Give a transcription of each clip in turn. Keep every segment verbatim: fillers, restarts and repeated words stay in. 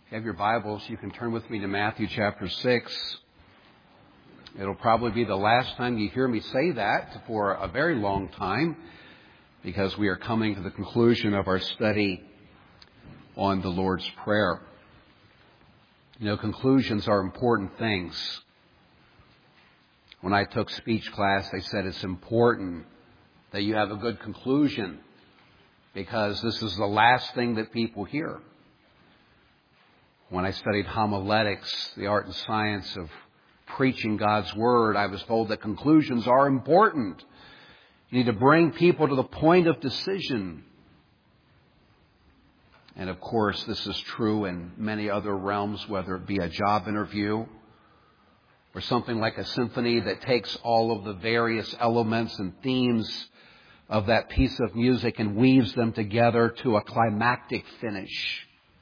If you have your Bibles, you can turn with me to Matthew chapter six. It'll probably be the last time you hear me say that for a very long time, because we are coming to the conclusion of our study on the Lord's Prayer. You know, conclusions are important things. When I took speech class, they said it's important that you have a good conclusion, because this is the last thing that people hear. When I studied homiletics, the art and science of preaching God's Word, I was told that conclusions are important. You need to bring people to the point of decision. And of course, this is true in many other realms, whether it be a job interview or something like a symphony that takes all of the various elements and themes of that piece of music and weaves them together to a climactic finish.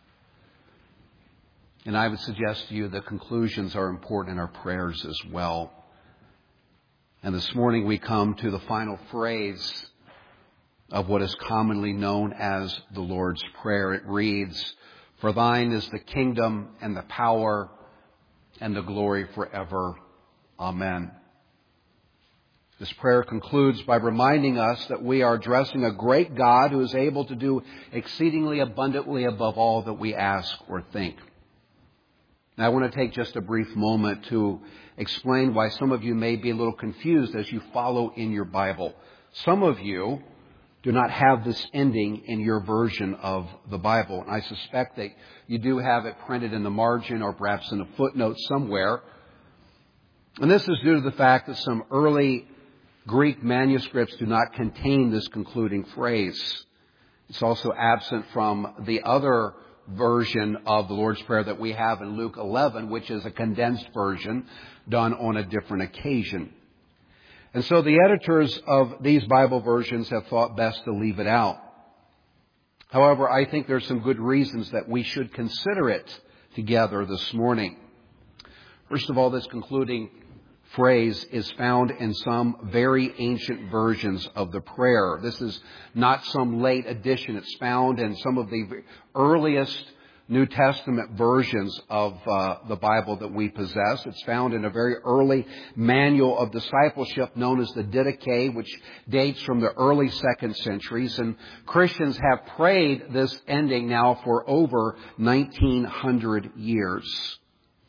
And I would suggest to you that conclusions are important in our prayers as well. And this morning we come to the final phrase of what is commonly known as the Lord's Prayer. It reads, "For thine is the kingdom and the power and the glory forever. Amen." This prayer concludes by reminding us that we are addressing a great God who is able to do exceedingly abundantly above all that we ask or think. Now, I want to take just a brief moment to explain why some of you may be a little confused as you follow in your Bible. Some of you do not have this ending in your version of the Bible. And I suspect that you do have it printed in the margin or perhaps in a footnote somewhere. And this is due to the fact that some early Greek manuscripts do not contain this concluding phrase. It's also absent from the other version of the Lord's Prayer that we have in Luke eleven, which is a condensed version done on a different occasion. And so the editors of these Bible versions have thought best to leave it out. However, I think there's some good reasons that we should consider it together this morning. First of all, this concluding phrase is found in some very ancient versions of the prayer. This is not some late addition. It's found in some of the earliest New Testament versions of uh, the Bible that we possess. It's found in a very early manual of discipleship known as the Didache, which dates from the early second centuries. And Christians have prayed this ending now for over nineteen hundred years.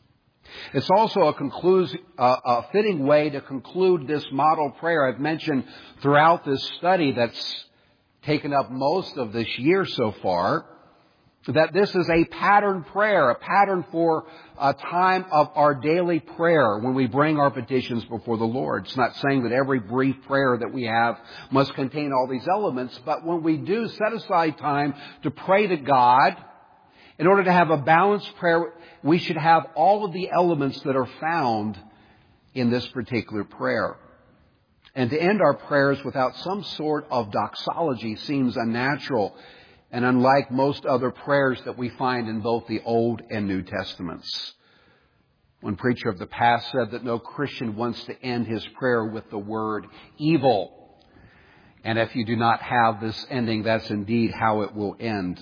It's also a, conclus- uh, a fitting way to conclude this model prayer. I've mentioned throughout this study that's taken up most of this year so far, that this is a pattern prayer, a pattern for a time of our daily prayer when we bring our petitions before the Lord. It's not saying that every brief prayer that we have must contain all these elements, but when we do set aside time to pray to God, in order to have a balanced prayer, we should have all of the elements that are found in this particular prayer. And to end our prayers without some sort of doxology seems unnatural and unlike most other prayers that we find in both the Old and New Testaments. One preacher of the past said that no Christian wants to end his prayer with the word evil. And if you do not have this ending, that's indeed how it will end.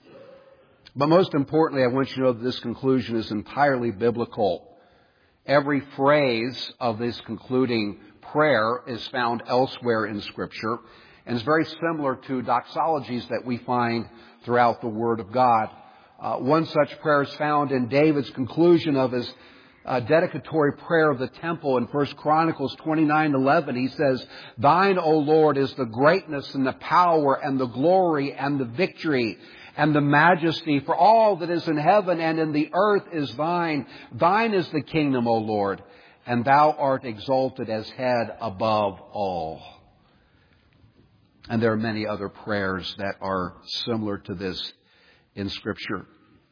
But most importantly, I want you to know that this conclusion is entirely biblical. Every phrase of this concluding prayer is found elsewhere in Scripture and is very similar to doxologies that we find throughout the Word of God. Uh, one such prayer is found in David's conclusion of his uh, dedicatory prayer of the temple in First Chronicles twenty-nine eleven. He says, "Thine, O Lord, is the greatness and the power and the glory and the victory and the majesty, for all that is in heaven and in the earth is thine. Thine is the kingdom, O Lord, and thou art exalted as head above all." And there are many other prayers that are similar to this in Scripture.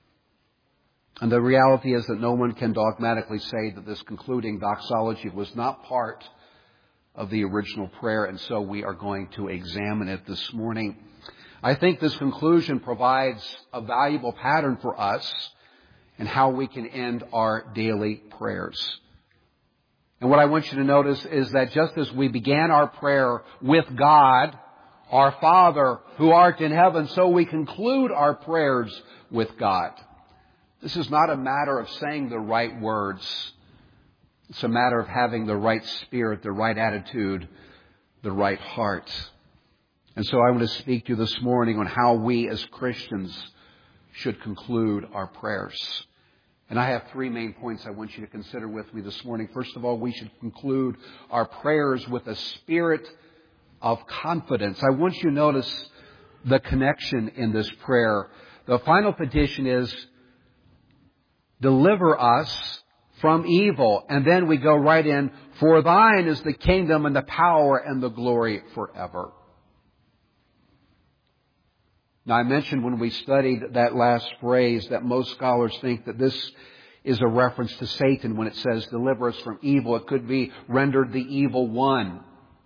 And the reality is that no one can dogmatically say that this concluding doxology was not part of the original prayer, and so we are going to examine it this morning. I think this conclusion provides a valuable pattern for us in how we can end our daily prayers. And what I want you to notice is that just as we began our prayer with God, our Father who art in heaven, so we conclude our prayers with God. This is not a matter of saying the right words. It's a matter of having the right spirit, the right attitude, the right heart. And so I want to speak to you this morning on how we as Christians should conclude our prayers. And I have three main points I want you to consider with me this morning. First of all, we should conclude our prayers with a spirit of confidence. I want you to notice the connection in this prayer. The final petition is, deliver us from evil. And then we go right in, for thine is the kingdom and the power and the glory forever. Now, I mentioned when we studied that last phrase that most scholars think that this is a reference to Satan when it says, deliver us from evil. It could be rendered the evil one.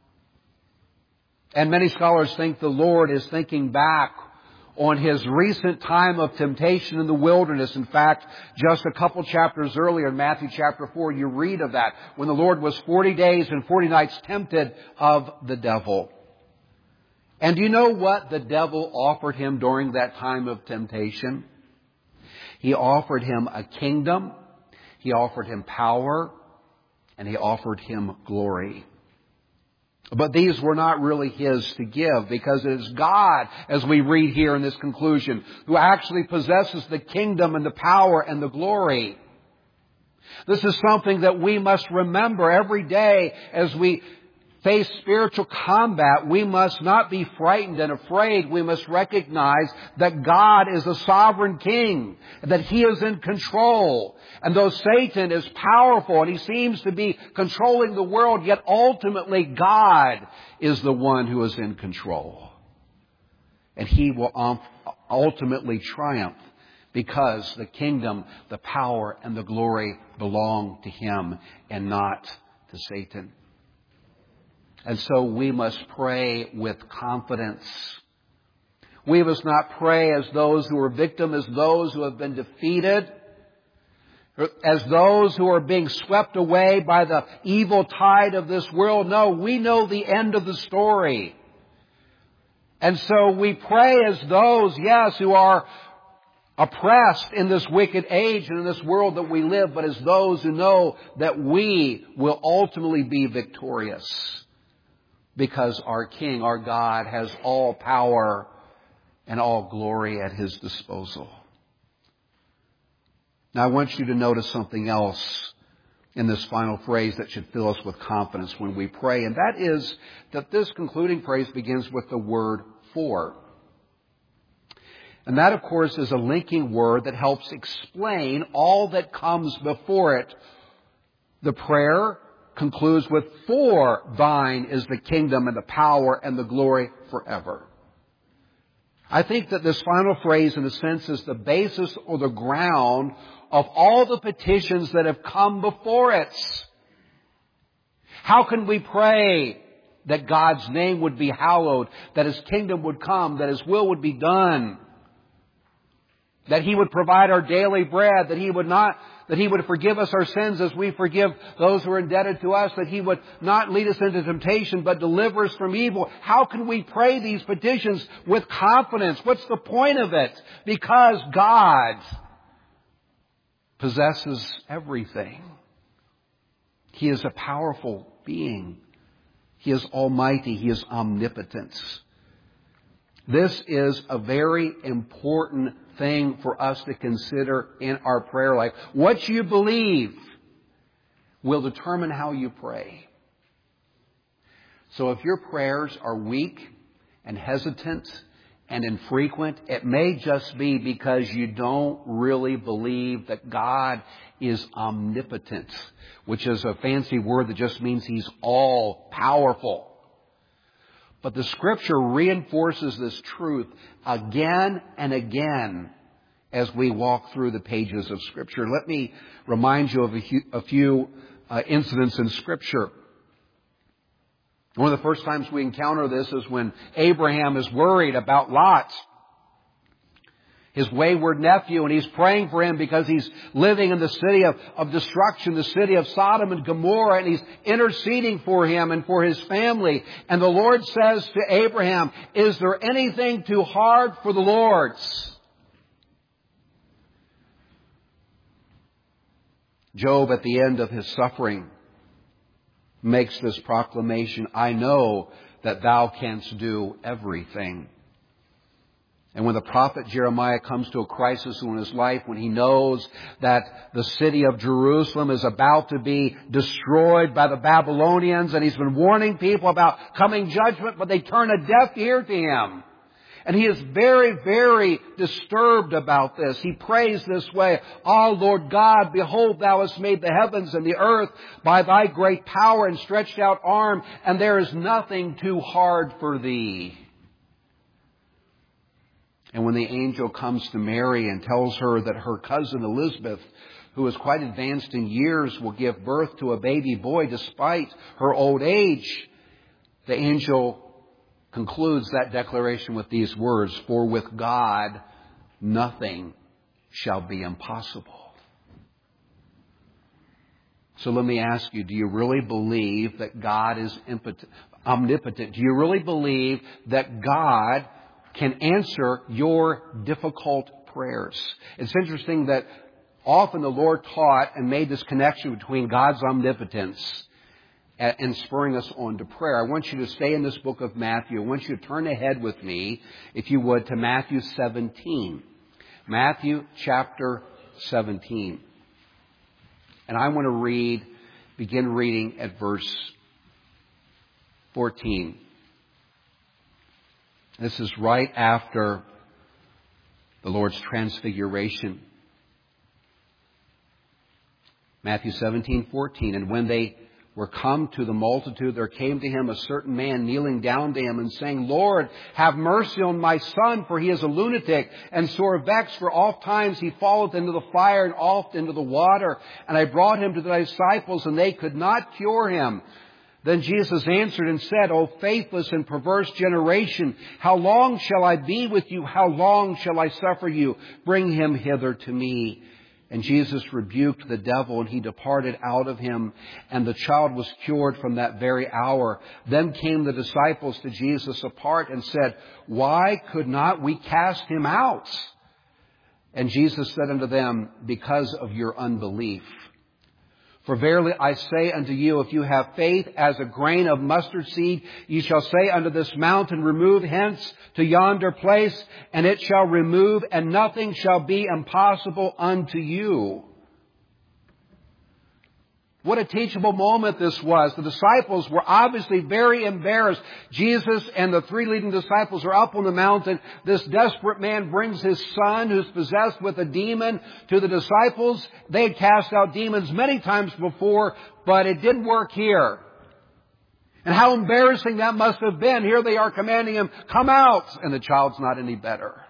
And many scholars think the Lord is thinking back on His recent time of temptation in the wilderness. In fact, just a couple chapters earlier in Matthew chapter four, you read of that, when the Lord was forty days and forty nights tempted of the devil. And do you know what the devil offered him during that time of temptation? He offered him a kingdom, he offered him power, and he offered him glory. But these were not really his to give, because it is God, as we read here in this conclusion, who actually possesses the kingdom and the power and the glory. This is something that we must remember every day as we face spiritual combat. We must not be frightened and afraid. We must recognize that God is a sovereign king, that He is in control. And though Satan is powerful and he seems to be controlling the world, yet ultimately God is the one who is in control. And He will ultimately triumph, because the kingdom, the power, and the glory belong to Him and not to Satan. And so we must pray with confidence. We must not pray as those who are victims, as those who have been defeated, as those who are being swept away by the evil tide of this world. No, we know the end of the story. And so we pray as those, yes, who are oppressed in this wicked age and in this world that we live, but as those who know that we will ultimately be victorious. Because our King, our God, has all power and all glory at His disposal. Now I want you to notice something else in this final phrase that should fill us with confidence when we pray. And that is that this concluding phrase begins with the word for. And that, of course, is a linking word that helps explain all that comes before it. The prayer concludes with, for thine is the kingdom and the power and the glory forever. I think that this final phrase, in a sense, is the basis or the ground of all the petitions that have come before it. How can we pray that God's name would be hallowed, that His kingdom would come, that His will would be done, that He would provide our daily bread, that He would not That He would forgive us our sins as we forgive those who are indebted to us, that He would not lead us into temptation, but deliver us from evil? How can we pray these petitions with confidence? What's the point of it? Because God possesses everything. He is a powerful being. He is almighty. He is omnipotent. This is a very important thing for us to consider in our prayer life. What you believe will determine how you pray. So if your prayers are weak and hesitant and infrequent, it may just be because you don't really believe that God is omnipotent, which is a fancy word that just means He's all powerful. But the Scripture reinforces this truth again and again as we walk through the pages of Scripture. Let me remind you of a few, a few uh, incidents in Scripture. One of the first times we encounter this is when Abraham is worried about Lot, his wayward nephew, and he's praying for him because he's living in the city of, of destruction, the city of Sodom and Gomorrah, and he's interceding for him and for his family. And the Lord says to Abraham, is there anything too hard for the Lord? Job, at the end of his suffering, makes this proclamation, I know that thou canst do everything. And when the prophet Jeremiah comes to a crisis in his life, when he knows that the city of Jerusalem is about to be destroyed by the Babylonians, and he's been warning people about coming judgment, but they turn a deaf ear to him. And he is very, very disturbed about this. He prays this way, Ah, Lord God, behold, thou hast made the heavens and the earth by thy great power and stretched out arm, and there is nothing too hard for thee. And when the angel comes to Mary and tells her that her cousin Elizabeth, who is quite advanced in years, will give birth to a baby boy despite her old age, the angel concludes that declaration with these words, For with God nothing shall be impossible. So let me ask you, do you really believe that God is impotent, omnipotent? Do you really believe that God can answer your difficult prayers? It's interesting that often the Lord taught and made this connection between God's omnipotence and spurring us on to prayer. I want you to stay in this book of Matthew. I want you to turn ahead with me, if you would, to Matthew seventeen. Matthew chapter seventeen. And I want to read, begin reading at verse fourteen. This is right after the Lord's transfiguration. Matthew seventeen fourteen. And when they were come to the multitude, there came to him a certain man kneeling down to him and saying, Lord, have mercy on my son, for he is a lunatic and sore vexed, for oft times he falleth into the fire and oft into the water. And I brought him to thy disciples, and they could not cure him. Then Jesus answered and said, O faithless and perverse generation, how long shall I be with you? How long shall I suffer you? Bring him hither to me. And Jesus rebuked the devil, and he departed out of him, and the child was cured from that very hour. Then came the disciples to Jesus apart and said, Why could not we cast him out? And Jesus said unto them, Because of your unbelief. For verily I say unto you, if you have faith as a grain of mustard seed, ye shall say unto this mountain, Remove hence to yonder place, and it shall remove, and nothing shall be impossible unto you. What a teachable moment this was. The disciples were obviously very embarrassed. Jesus and the three leading disciples are up on the mountain. This desperate man brings his son, who's possessed with a demon, to the disciples. They had cast out demons many times before, but it didn't work here. And how embarrassing that must have been. Here they are commanding him, come out, and the child's not any better.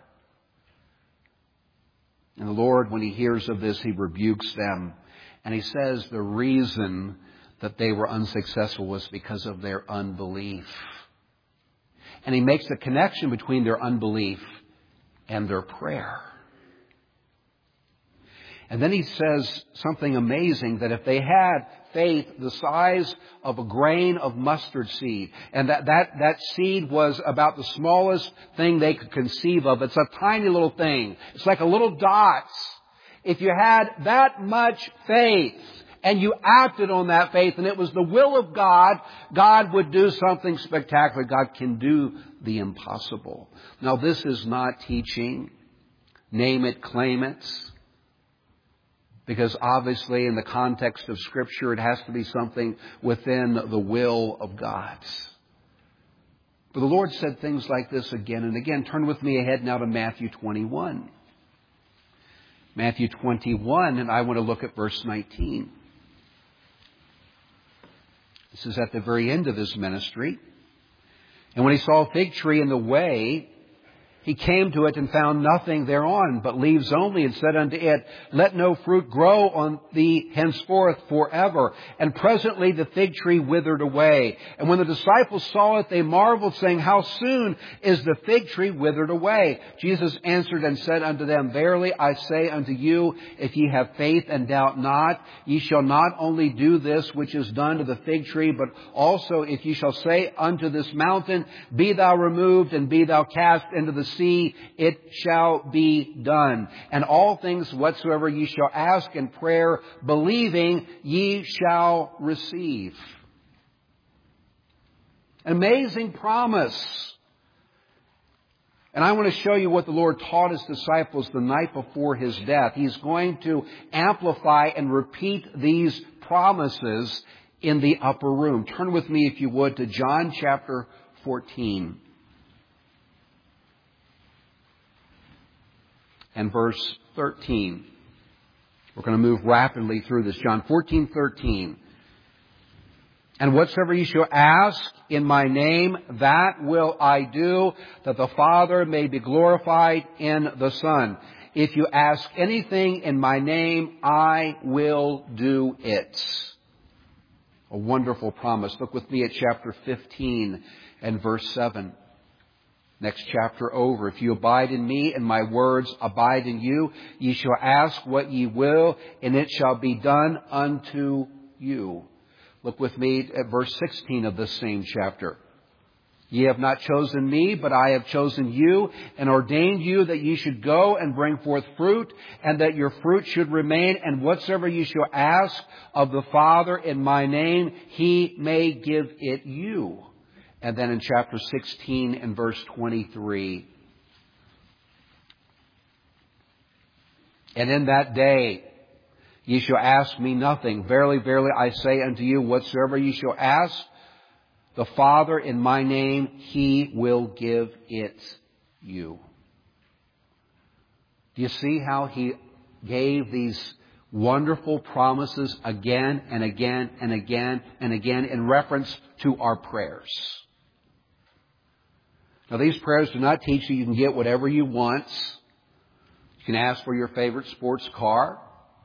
And the Lord, when he hears of this, he rebukes them. And he says the reason that they were unsuccessful was because of their unbelief. And he makes the connection between their unbelief and their prayer. And then he says something amazing, that if they had faith the size of a grain of mustard seed, and that, that, that seed was about the smallest thing they could conceive of. It's a tiny little thing. It's like a little dot. If you had that much faith and you acted on that faith and it was the will of God, God would do something spectacular. God can do the impossible. Now, this is not teaching name it, claim it, because obviously in the context of Scripture it has to be something within the will of God. But the Lord said things like this again and again. Turn with me ahead now to Matthew twenty-one. Matthew twenty-one, and I want to look at verse nineteen. This is at the very end of his ministry. And when he saw a fig tree in the way, he came to it and found nothing thereon, but leaves only, and said unto it, Let no fruit grow on thee henceforth forever. And presently the fig tree withered away. And when the disciples saw it, they marveled, saying, How soon is the fig tree withered away? Jesus answered and said unto them, Verily I say unto you, if ye have faith and doubt not, ye shall not only do this which is done to the fig tree, but also if ye shall say unto this mountain, Be thou removed, and be thou cast into the see, it shall be done. And all things whatsoever ye shall ask in prayer, believing, ye shall receive. An amazing promise. And I want to show you what the Lord taught His disciples the night before His death. He's going to amplify and repeat these promises in the upper room. Turn with me, if you would, to John chapter fourteen. And verse thirteen. We're going to move rapidly through this. John fourteen thirteen. And whatsoever ye shall ask in my name, that will I do, that the Father may be glorified in the Son. If you ask anything in my name, I will do it. A wonderful promise. Look with me at chapter fifteen and verse seven. Next chapter over. If you abide in me and my words abide in you, ye shall ask what ye will, and it shall be done unto you. Look with me at verse sixteen of this same chapter. Ye have not chosen me, but I have chosen you and ordained you that ye should go and bring forth fruit, and that your fruit should remain. And whatsoever ye shall ask of the Father in my name, He may give it you. And then in chapter sixteen and verse twenty-three. And in that day ye shall ask me nothing. Verily, verily, I say unto you, whatsoever ye shall ask the Father in my name, He will give it you. Do you see how He gave these wonderful promises again and again and again and again in reference to our prayers? Now, these prayers do not teach you you can get whatever you want. You can ask for your favorite sports car,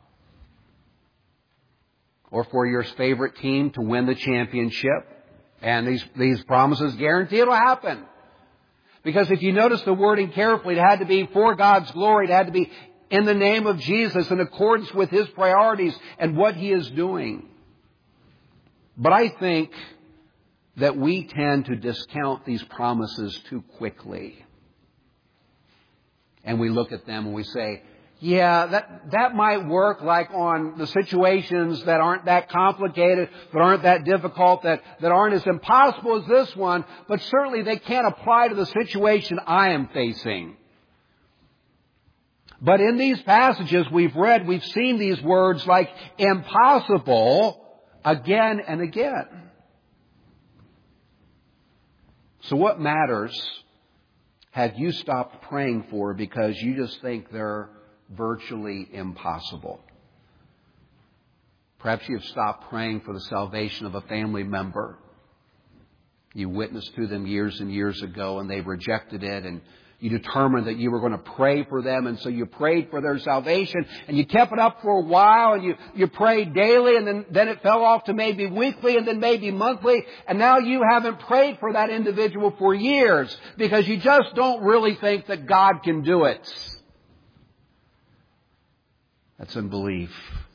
or for your favorite team to win the championship. And these, these promises guarantee it'll happen. Because if you notice the wording carefully, it had to be for God's glory. It had to be in the name of Jesus, in accordance with His priorities and what He is doing. But I think that we tend to discount these promises too quickly. And we look at them and we say, yeah, that, that might work like on the situations that aren't that complicated, that aren't that difficult, that, that aren't as impossible as this one, but certainly they can't apply to the situation I am facing. But in these passages we've read, we've seen these words like impossible again and again. So what matters have you stopped praying for because you just think they're virtually impossible? Perhaps you've stopped praying for the salvation of a family member. You witnessed to them years and years ago and they rejected it, and you determined that you were going to pray for them, and so you prayed for their salvation, and you kept it up for a while, and you, you prayed daily, and then, then it fell off to maybe weekly, and then maybe monthly, and now you haven't prayed for that individual for years because you just don't really think that God can do it. That's unbelief.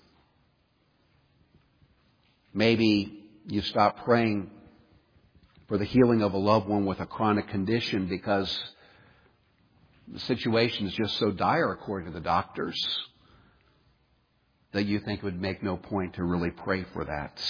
Maybe you stopped praying for the healing of a loved one with a chronic condition because the situation is just so dire, according to the doctors, that you think it would make no point to really pray for that.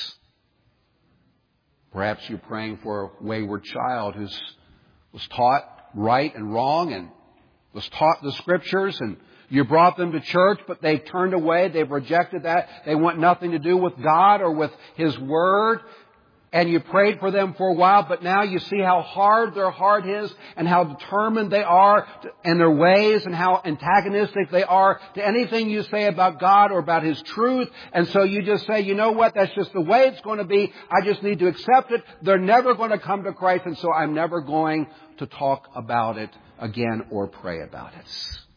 Perhaps you're praying for a wayward child who was taught right and wrong and was taught the Scriptures, and you brought them to church, but they've turned away. They've rejected that. They want nothing to do with God or with His Word. And you prayed for them for a while, but now you see how hard their heart is and how determined they are in their ways and how antagonistic they are to anything you say about God or about His truth. And so you just say, you know what, that's just the way it's going to be. I just need to accept it. They're never going to come to Christ, and so I'm never going to talk about it again or pray about it.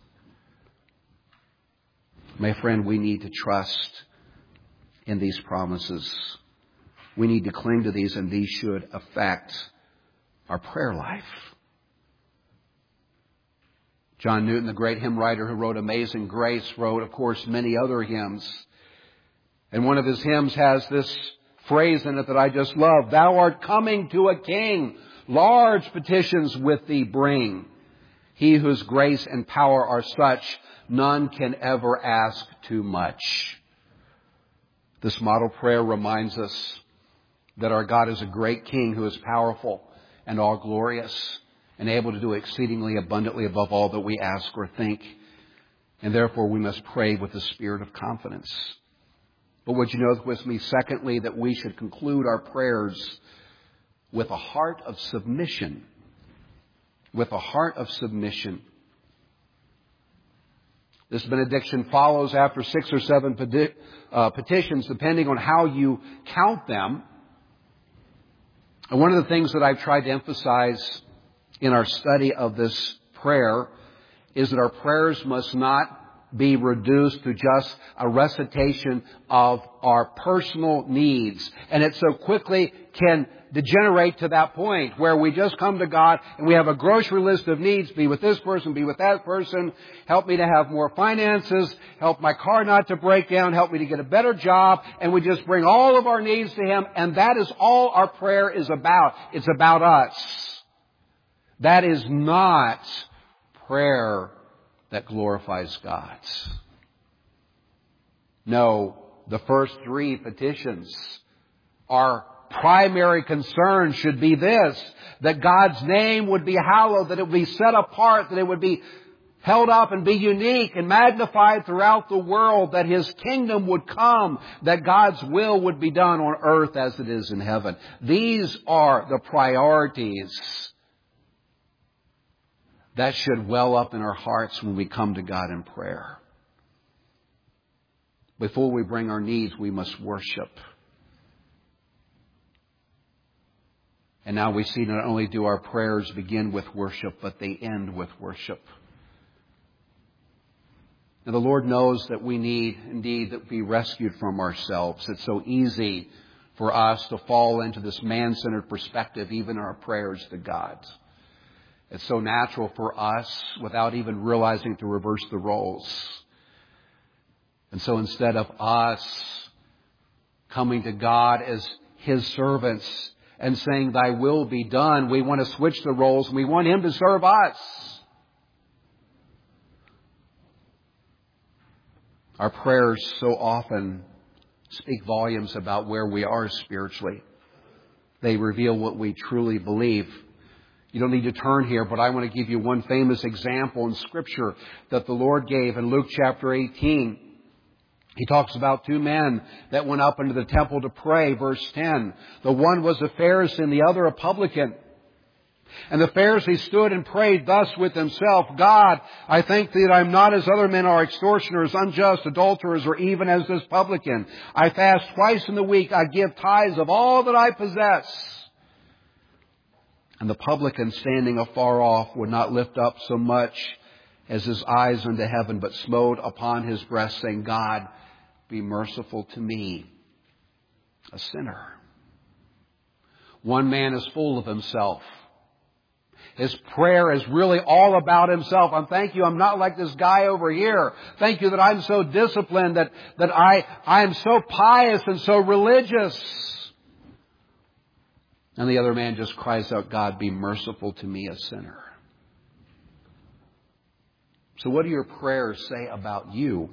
My friend, we need to trust in these promises. We need to cling to these, and these should affect our prayer life. John Newton, the great hymn writer who wrote Amazing Grace, wrote, of course, many other hymns. And one of his hymns has this phrase in it that I just love. Thou art coming to a king, large petitions with thee bring. He whose grace and power are such, none can ever ask too much. This model prayer reminds us that our God is a great King who is powerful and all glorious and able to do exceedingly abundantly above all that we ask or think. And therefore we must pray with the spirit of confidence. But would you note with me, secondly, that we should conclude our prayers with a heart of submission. With a heart of submission. This benediction follows after six or seven peti- uh, petitions, depending on how you count them. And one of the things that I've tried to emphasize in our study of this prayer is that our prayers must not be reduced to just a recitation of our personal needs. And it so quickly can degenerate to that point where we just come to God and we have a grocery list of needs. Be with this person, be with that person. Help me to have more finances. Help my car not to break down. Help me to get a better job. And we just bring all of our needs to Him. And that is all our prayer is about. It's about us. That is not prayer that glorifies God. No, the first three petitions, our primary concern should be this, that God's name would be hallowed, that it would be set apart, that it would be held up and be unique and magnified throughout the world, that His kingdom would come, that God's will would be done on earth as it is in heaven. These are the priorities that should well up in our hearts when we come to God in prayer. Before we bring our needs, we must worship. And now we see not only do our prayers begin with worship, but they end with worship. Now the Lord knows that we need indeed to be rescued from ourselves. It's so easy for us to fall into this man-centered perspective, even in our prayers to God. It's so natural for us, without even realizing, to reverse the roles. And so instead of us coming to God as His servants and saying, Thy will be done, we want to switch the roles and we want Him to serve us. Our prayers so often speak volumes about where we are spiritually. They reveal what we truly believe. You don't need to turn here, but I want to give you one famous example in Scripture that the Lord gave in Luke chapter eighteen. He talks about two men that went up into the temple to pray, verse ten. The one was a Pharisee and the other a publican. And the Pharisee stood and prayed thus with himself, God, I thank Thee that I am not as other men are, extortioners, unjust, adulterers, or even as this publican. I fast twice in the week. I give tithes of all that I possess. And the publican, standing afar off, would not lift up so much as his eyes unto heaven, but smote upon his breast, saying, God, be merciful to me, a sinner. One man is full of himself. His prayer is really all about himself. I'm thank you, I'm not like this guy over here. Thank you that I'm so disciplined, that, that I, I am so pious and so religious. And the other man just cries out, God, be merciful to me, a sinner. So what do your prayers say about you?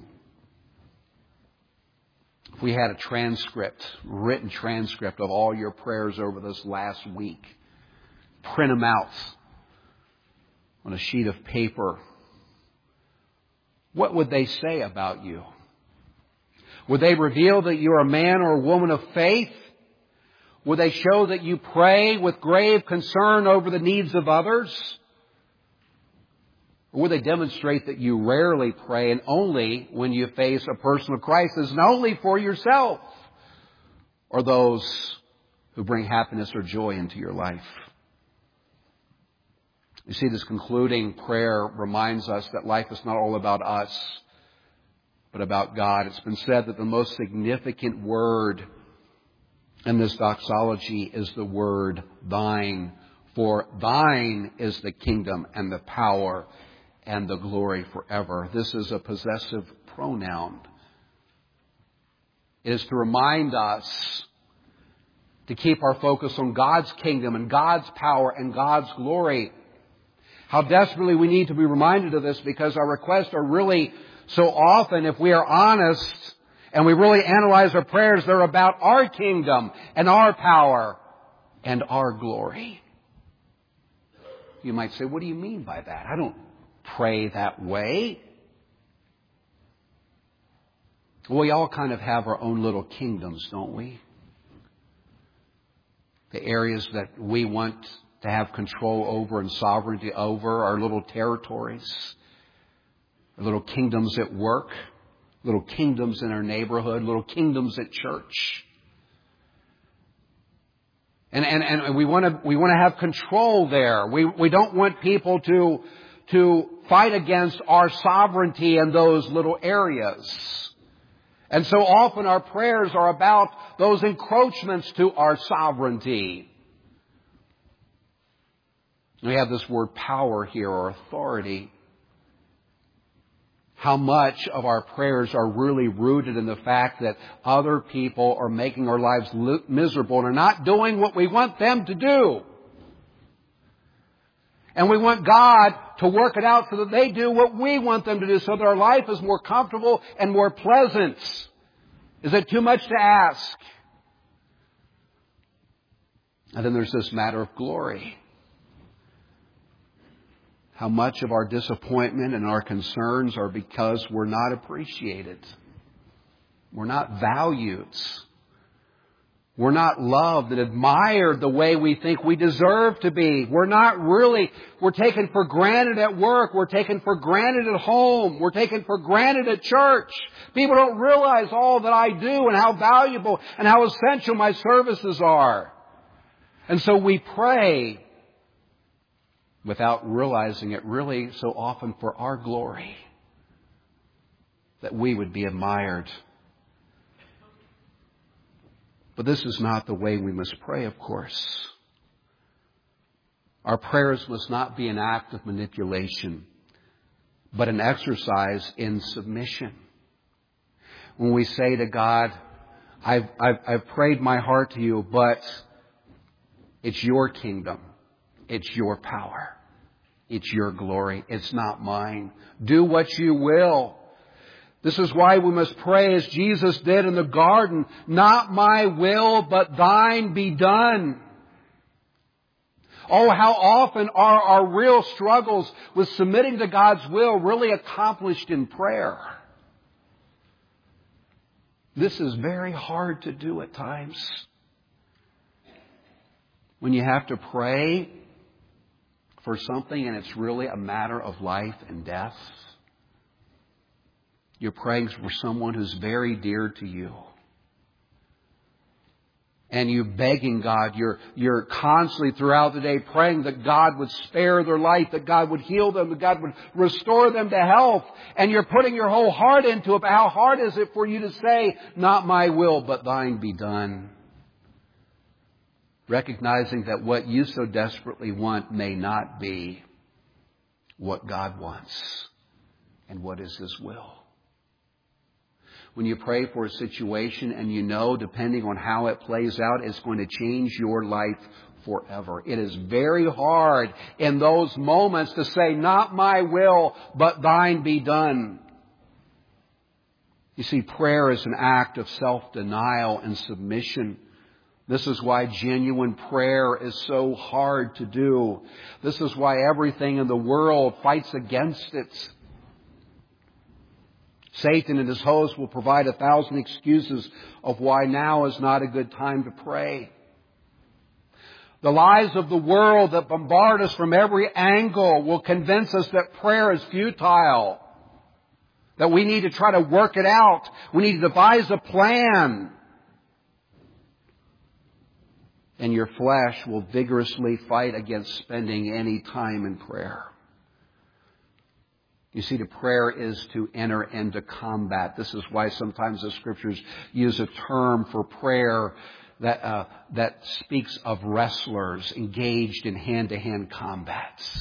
If we had a transcript, written transcript of all your prayers over this last week, print them out on a sheet of paper, what would they say about you? Would they reveal that you're a man or a woman of faith? Would they show that you pray with grave concern over the needs of others? Or would they demonstrate that you rarely pray and only when you face a personal crisis and only for yourself or those who bring happiness or joy into your life? You see, this concluding prayer reminds us that life is not all about us, but about God. It's been said that the most significant word in this doxology is the word thine. For thine is the kingdom and the power and the glory forever. This is a possessive pronoun. It is to remind us to keep our focus on God's kingdom and God's power and God's glory. How desperately we need to be reminded of this, because our requests are really so often, if we are honest and we really analyze our prayers, they're about our kingdom and our power and our glory. You might say, what do you mean by that? I don't pray that way. We all kind of have our own little kingdoms, don't we? The areas that we want to have control over and sovereignty over, our little territories, our little kingdoms at work, little kingdoms in our neighborhood, little kingdoms at church. And, and, and we want to, we want to have control there. We, we don't want people to, to fight against our sovereignty in those little areas. And so often our prayers are about those encroachments to our sovereignty. We have this word power here, or authority. How much of our prayers are really rooted in the fact that other people are making our lives miserable and are not doing what we want them to do. And we want God to work it out so that they do what we want them to do, so that our life is more comfortable and more pleasant. Is it too much to ask? And then there's this matter of glory. How much of our disappointment and our concerns are because we're not appreciated. We're not valued. We're not loved and admired the way we think we deserve to be. We're not really, we're taken for granted at work. We're taken for granted at home. We're taken for granted at church. People don't realize all that I do and how valuable and how essential my services are. And so we pray without realizing it, really so often for our glory, that we would be admired. But this is not the way we must pray, of course. Our prayers must not be an act of manipulation, but an exercise in submission. When we say to God, I've, I've, I've prayed my heart to you, but it's your kingdom. It's your power. It's your glory. It's not mine. Do what you will. This is why we must pray as Jesus did in the garden. Not my will, but thine be done. Oh, how often are our real struggles with submitting to God's will really accomplished in prayer? This is very hard to do at times. When you have to pray for something and it's really a matter of life and death. You're praying for someone who's very dear to you. And you're begging God, you're, you're constantly throughout the day praying that God would spare their life, that God would heal them, that God would restore them to health. And you're putting your whole heart into it. But how hard is it for you to say, not my will, but thine be done? Recognizing that what you so desperately want may not be what God wants and what is His will. When you pray for a situation and you know, depending on how it plays out, it's going to change your life forever. It is very hard in those moments to say, not my will, but thine be done. You see, prayer is an act of self-denial and submission. This is why genuine prayer is so hard to do. This is why everything in the world fights against it. Satan and his hosts will provide a thousand excuses of why now is not a good time to pray. The lies of the world that bombard us from every angle will convince us that prayer is futile, that we need to try to work it out. We need to devise a plan. And your flesh will vigorously fight against spending any time in prayer. You see, the prayer is to enter into combat. This is why sometimes the Scriptures use a term for prayer that uh, that speaks of wrestlers engaged in hand-to-hand combats.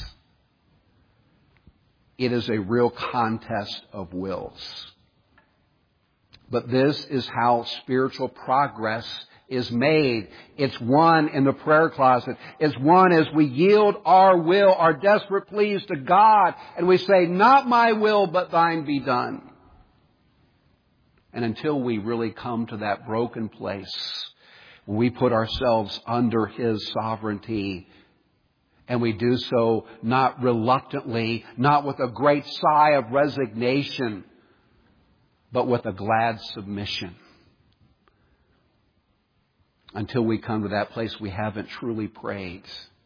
It is a real contest of wills. But this is how spiritual progress is made. It's won in the prayer closet. It's won as we yield our will, our desperate pleas to God, and we say, not my will, but thine be done. And until we really come to that broken place, we put ourselves under His sovereignty, and we do so not reluctantly, not with a great sigh of resignation, but with a glad submission. Until we come to that place, we haven't truly prayed.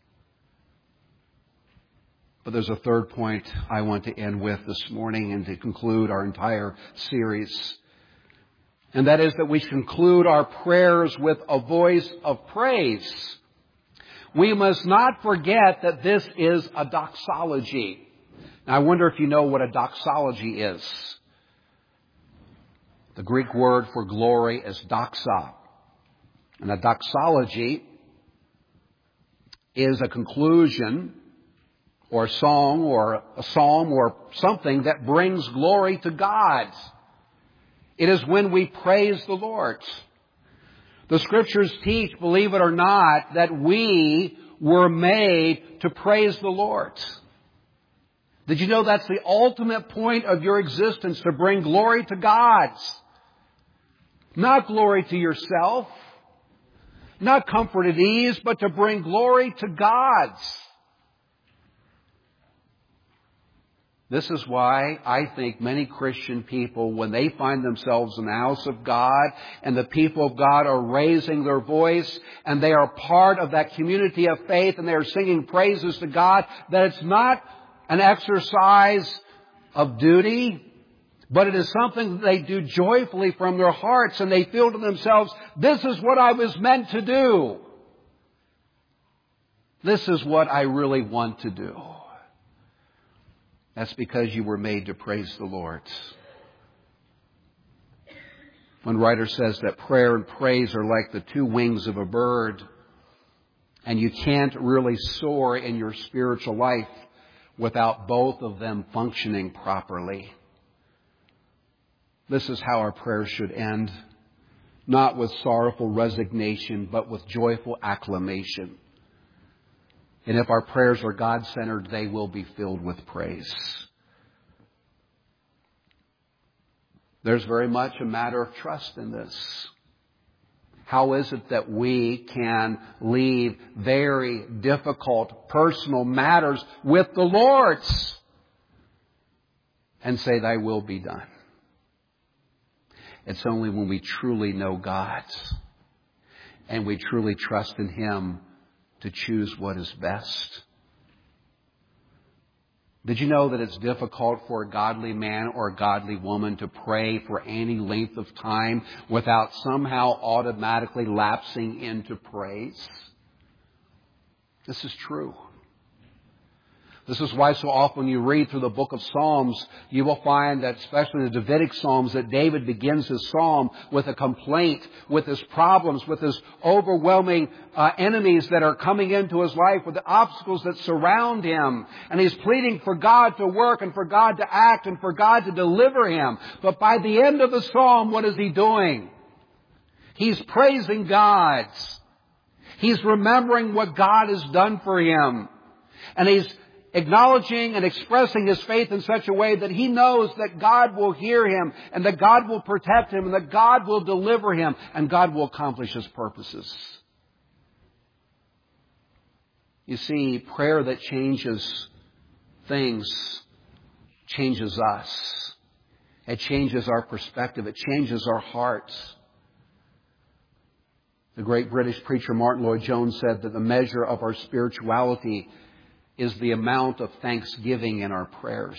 But there's a third point I want to end with this morning and to conclude our entire series. And that is that we conclude our prayers with a voice of praise. We must not forget that this is a doxology. Now, I wonder if you know what a doxology is. The Greek word for glory is doxa. And a doxology is a conclusion or a song or a psalm or something that brings glory to God. It is when we praise the Lord. The Scriptures teach, believe it or not, that we were made to praise the Lord. Did you know that's the ultimate point of your existence, to bring glory to God? Not glory to yourself, not comfort at ease, but to bring glory to God. This is why I think many Christian people, when they find themselves in the house of God and the people of God are raising their voice and they are part of that community of faith and they are singing praises to God, that it's not an exercise of duty, but it is something that they do joyfully from their hearts, and they feel to themselves, this is what I was meant to do. This is what I really want to do. That's because you were made to praise the Lord. One writer says that prayer and praise are like the two wings of a bird, and you can't really soar in your spiritual life without both of them functioning properly. This is how our prayers should end, not with sorrowful resignation, but with joyful acclamation. And if our prayers are God-centered, they will be filled with praise. There's very much a matter of trust in this. How is it that we can leave very difficult personal matters with the Lord's and say, thy will be done? It's only when we truly know God and we truly trust in Him to choose what is best. Did you know that it's difficult for a godly man or a godly woman to pray for any length of time without somehow automatically lapsing into praise? This is true. This is why so often you read through the book of Psalms, you will find that, especially the Davidic Psalms, that David begins his psalm with a complaint, with his problems, with his overwhelming uh, enemies that are coming into his life, with the obstacles that surround him. And he's pleading for God to work and for God to act and for God to deliver him. But by the end of the psalm, what is he doing? He's praising God. He's remembering what God has done for him. And he's acknowledging and expressing his faith in such a way that he knows that God will hear him and that God will protect him and that God will deliver him and God will accomplish His purposes. You see, prayer that changes things changes us. It changes our perspective. It changes our hearts. The great British preacher Martin Lloyd-Jones said that the measure of our spirituality is the amount of thanksgiving in our prayers.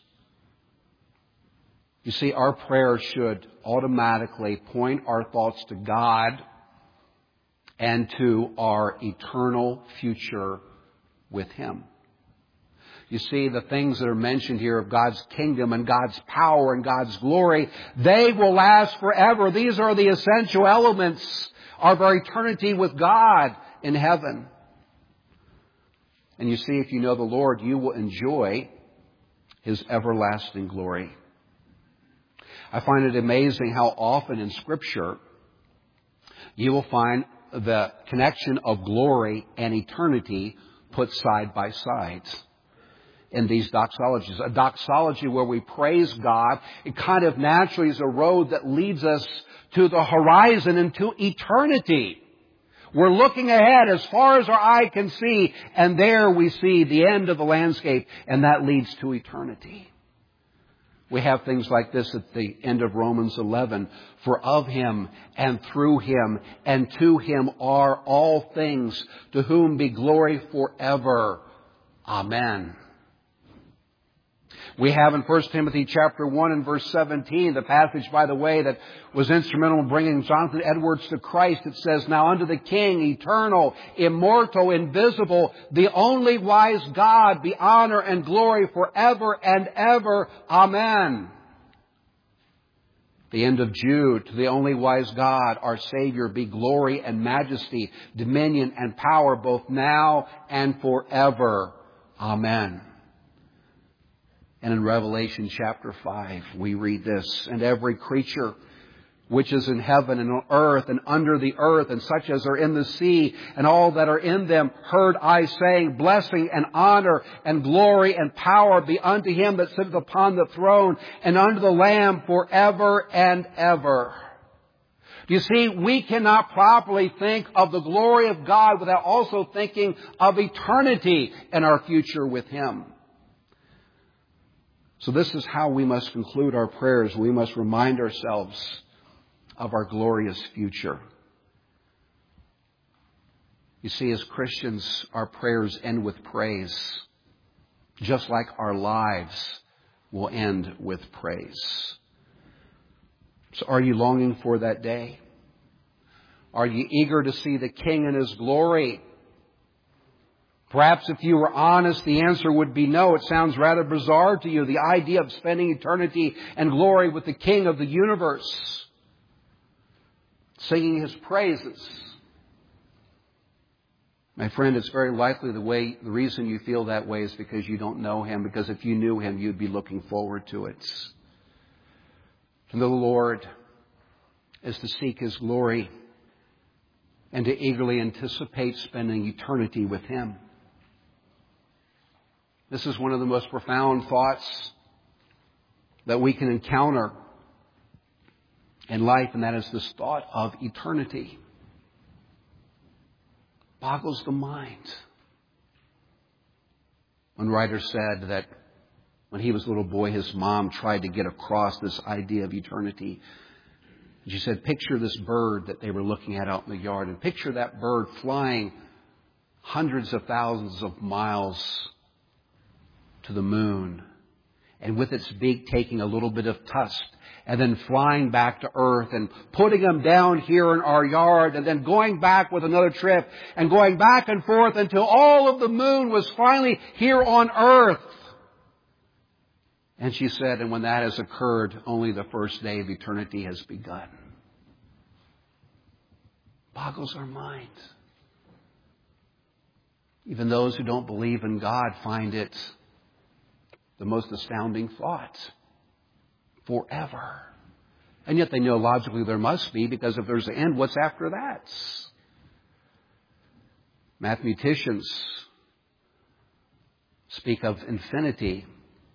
You see, our prayers should automatically point our thoughts to God and to our eternal future with Him. You see, the things that are mentioned here of God's kingdom and God's power and God's glory, they will last forever. These are the essential elements of our eternity with God in heaven. And you see, if you know the Lord, you will enjoy His everlasting glory. I find it amazing how often in Scripture you will find the connection of glory and eternity put side by side in these doxologies. A doxology where we praise God, it kind of naturally is a road that leads us to the horizon and to eternity. We're looking ahead as far as our eye can see, and there we see the end of the landscape, and that leads to eternity. We have things like this at the end of Romans eleven. For of Him and through Him and to Him are all things, to whom be glory forever. Amen. We have in First Timothy chapter one and verse seventeen, the passage, by the way, that was instrumental in bringing Jonathan Edwards to Christ. It says, Now unto the King, eternal, immortal, invisible, the only wise God, be honor and glory forever and ever. Amen. The end of Jude, to the only wise God, our Savior, be glory and majesty, dominion and power, both now and forever. Amen. And in Revelation chapter five, we read this, And every creature which is in heaven and on earth and under the earth, and such as are in the sea, and all that are in them, heard I saying, Blessing and honor and glory and power be unto Him that sitteth upon the throne, and unto the Lamb forever and ever. You see, we cannot properly think of the glory of God without also thinking of eternity and our future with Him. So this is how we must conclude our prayers. We must remind ourselves of our glorious future. You see, as Christians, our prayers end with praise, just like our lives will end with praise. So are you longing for that day? Are you eager to see the King in His glory? Perhaps if you were honest, the answer would be no. It sounds rather bizarre to you, the idea of spending eternity and glory with the King of the universe, singing His praises. My friend, it's very likely the way, the reason you feel that way is because you don't know Him, because if you knew Him, you'd be looking forward to it. To know the Lord is to seek His glory and to eagerly anticipate spending eternity with Him. This is one of the most profound thoughts that we can encounter in life, and that is this thought of eternity. Boggles the mind. One writer said that when he was a little boy, his mom tried to get across this idea of eternity. And she said, picture this bird that they were looking at out in the yard, and picture that bird flying hundreds of thousands of miles to the moon, and with its beak taking a little bit of dust, and then flying back to earth and putting them down here in our yard, and then going back with another trip and going back and forth until all of the moon was finally here on earth. And she said, and when that has occurred, only the first day of eternity has begun. Boggles our mind. Even those who don't believe in God find it the most astounding thought. Forever. And yet they know logically there must be, because if there's an end, what's after that? Mathematicians speak of infinity,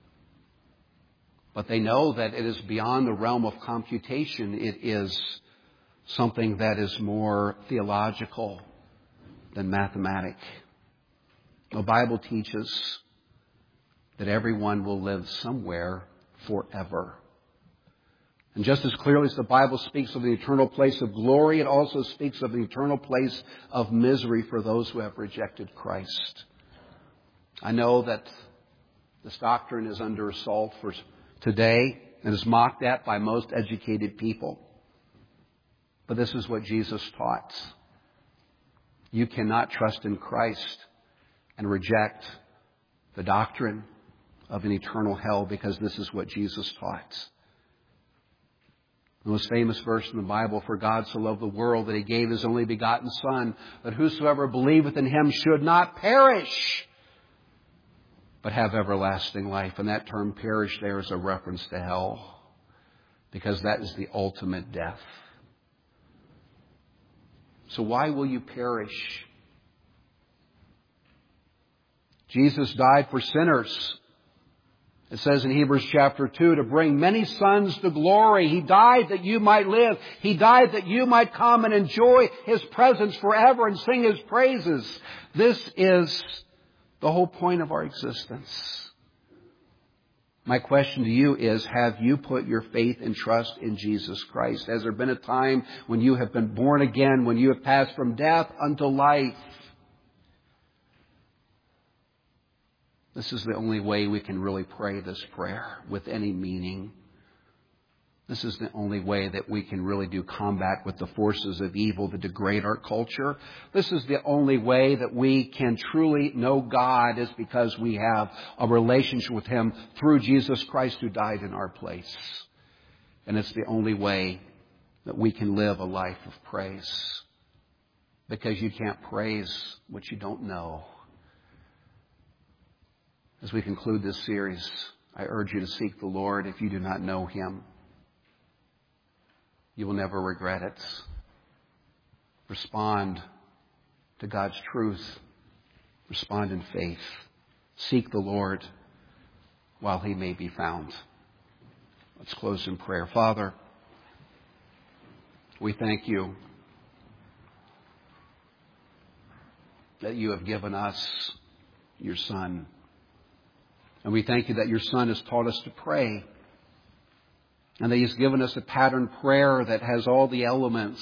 but they know that it is beyond the realm of computation. It is something that is more theological than mathematic. The Bible teaches that everyone will live somewhere forever. And just as clearly as the Bible speaks of the eternal place of glory, it also speaks of the eternal place of misery for those who have rejected Christ. I know that this doctrine is under assault for today and is mocked at by most educated people. But this is what Jesus taught. You cannot trust in Christ and reject the doctrine of an eternal hell, because this is what Jesus taught. The most famous verse in the Bible, for God so loved the world that He gave His only begotten Son, that whosoever believeth in Him should not perish, but have everlasting life. And that term perish there is a reference to hell, because that is the ultimate death. So why will you perish? Jesus died for sinners. It says in Hebrews chapter two, to bring many sons to glory. He died that you might live. He died that you might come and enjoy His presence forever and sing His praises. This is the whole point of our existence. My question to you is, have you put your faith and trust in Jesus Christ? Has there been a time when you have been born again, when you have passed from death unto life? This is the only way we can really pray this prayer with any meaning. This is the only way that we can really do combat with the forces of evil that degrade our culture. This is the only way that we can truly know God, is because we have a relationship with Him through Jesus Christ, who died in our place. And it's the only way that we can live a life of praise. Because you can't praise what you don't know. As we conclude this series, I urge you to seek the Lord. If you do not know Him, you will never regret it. Respond to God's truth. Respond in faith. Seek the Lord while He may be found. Let's close in prayer. Father, we thank You that You have given us Your Son. And we thank You that Your Son has taught us to pray. And that He's given us a pattern prayer that has all the elements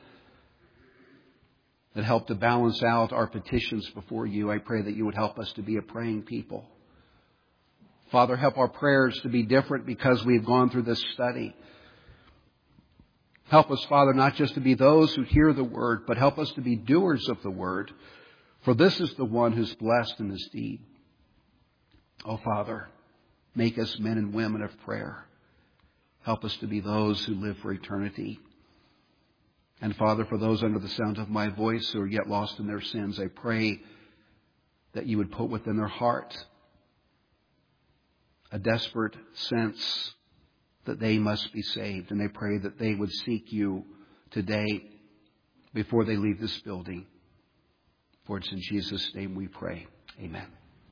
that help to balance out our petitions before You. I pray that You would help us to be a praying people. Father, help our prayers to be different because we've gone through this study. Help us, Father, not just to be those who hear the Word, but help us to be doers of the Word. For this is the one who's blessed in His deed. Oh, Father, make us men and women of prayer. Help us to be those who live for eternity. And Father, for those under the sound of my voice who are yet lost in their sins, I pray that You would put within their heart a desperate sense that they must be saved. And I pray that they would seek You today before they leave this building. For it's in Jesus' name we pray. Amen.